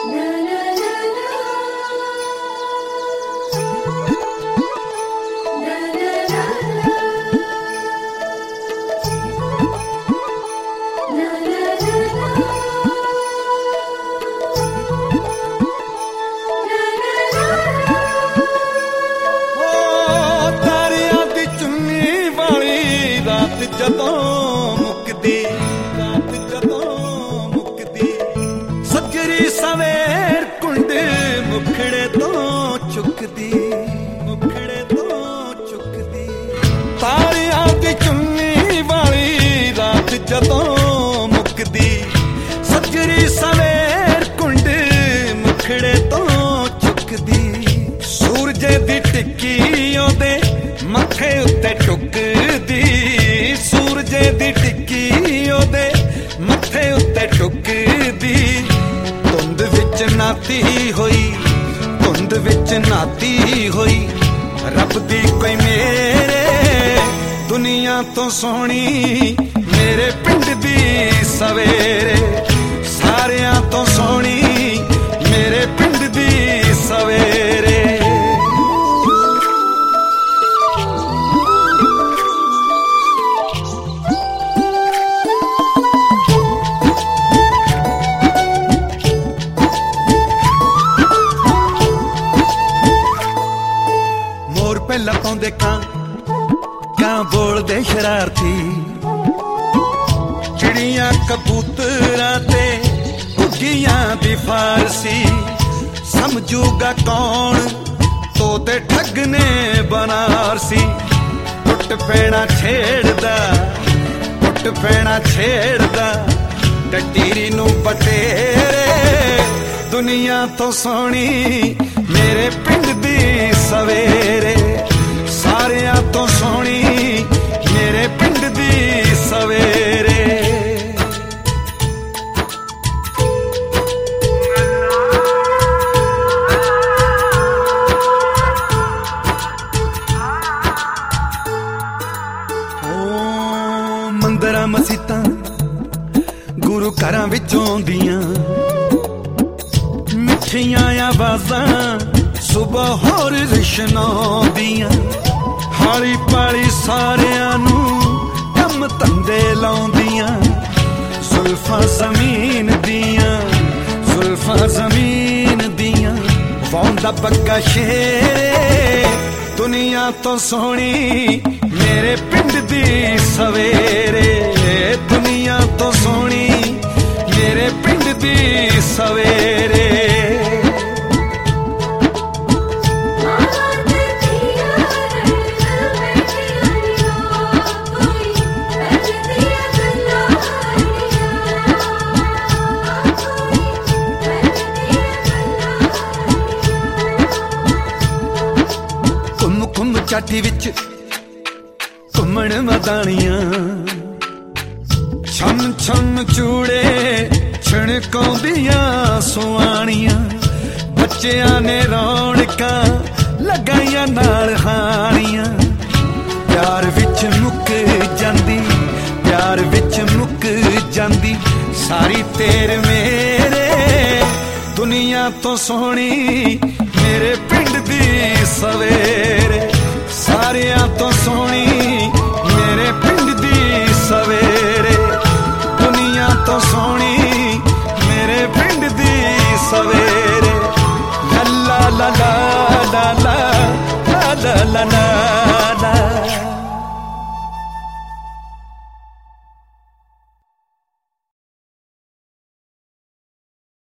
ਜਦੋਂ ਮੁੱਕਦੀ ਸੱਜਰੀ ਸਵੇਰ ਕੁੰਡ ਮੁਖੜੇ ਤੋਂ ਚੁੱਕਦੀ ਤਾਰਿਆਂ ਦੀ ਚੁੰਨੀ ਵਾਲੀ ਰਾਤ ਜਦੋਂ ਮੁੱਕਦੀ ਸੱਜਰੀ ਸਵੇਰ ਕੁੰਡ ਮੁਖੜੇ ਤੋਂ ਚੁੱਕਦੀ ਸੂਰਜ ਦੀ ਟਿੱਕੀ ਉਹਦੇ ਮੱਥੇ ਉੱਤੇ ਟੁੱਕਦੀ ਸੂਰਜ ਦੀ ਟਿੱਕੀ ਉਹਦੇ ਮੱਥੇ ਉੱਤੇ ਟੁੱਕਦੀ ਧੁੰਦ ਵਿੱਚ ਨਾਤੀ ਹੋਈ ਰੱਬ ਦੀ ਕੋਈ ਮੇਰੇ ਦੁਨੀਆ ਤੋਂ ਸੋਹਣੀ ਮੇਰੇ ਪਿੰਡ ਦੀ ਸਵੇਰੇ ਸਾਰਿਆਂ ਤੋਂ ਸੋਹਣੀ ਮੇਰੇ ਪਿੰਡ ਦੀ ਸਵੇਰੇ ਪਹਿਲਾਂ ਪਾਉਂਦੇ ਕਾਂ ਬੋਲਦੇ ਸ਼ਰਾਰਤੀ ਚਿੜੀਆਂ ਕਬੂਤਰਾਂ ਤੇ ਘੁੱਗੀਆਂ ਦੀ ਫਾਰਸੀ ਸਮਝੂਗਾ ਕੌਣ ਤੋਤੇ ਠੱਗ ਨੇ ਬਨਾਰਸੀ ਟੁੱਟ ਪੈਣਾ ਛੇੜਦਾ ਟਟੀਰੀ ਨੂੰ ਬਟੇਰੇ ਦੁਨੀਆ ਤੋਂ ਸੋਹਣੀ ਮੇਰੇ ਪਿੰਡ ਦੀ ਸਵੇਰੇ ਸਾਰਿਆਂ ਤੋਂ ਸੋਹਣੀ ਮੇਰੇ ਪਿੰਡ ਦੀ ਸਵੇਰੇ ਓ ਮੰਦਰਾਂ ਮਸੀਤਾਂ ਗੁਰੂ ਘਰਾਂ ਵਿੱਚੋਂ ਆਉਂਦੀਆਂ ਮਿੱਠੀਆਂ ਆਵਾਜ਼ਾਂ ਸੁਬਹ ਹੋਰ ਰਿਸ਼ਨਾਉਂਦੀਆਂ ਹਾਲੀ ਪਾਲੀ ਸਾਰਿਆਂ ਨੂੰ ਕੰਮ ਧੰਦੇ ਲਾਉਂਦੀਆਂ ਜ਼ੁਲਫਾਂ ਜ਼ਮੀਨ ਦੀਆਂ ਵਾਉਂਦਾ ਬੱਗਾ ਸ਼ੇਰੇ ਦੁਨੀਆ ਤੋਂ ਸੋਹਣੀ ਮੇਰੇ ਪਿੰਡ ਦੀ ਸਵੇਰੇ ਦੁਨੀਆ ਤੋਂ ਸੋਹਣੀ ਮੇਰੇ ਪਿੰਡ ਦੀ ਸਵੇਰੇ ਚਾਟੀ ਵਿੱਚ ਘੁੰਮਣ ਮਦਾਨੀਆਂ ਛਮ ਚੂੜੇ ਛਣਕਾਉਂਦੀਆਂ ਸੁਆਣੀਆਂ ਬੱਚਿਆਂ ਨੇ ਰੌਣਕਾਂ ਲਗਾਈਆਂ ਨਾਲ ਹਾਣੀਆਂ ਪਿਆਰ ਵਿੱਚ ਮੁੱਕ ਜਾਂਦੀ ਸਾਰੀ ਤੇਰੇ ਮੇਰੇ ਦੁਨੀਆ ਤੋਂ ਸੋਹਣੀ ਮੇਰੇ ਪਿੰਡ ਦੀ ਸਵੇਰੇ ਸਾਰਿਆਂ ਤੋਂ ਸੋਹਣੀ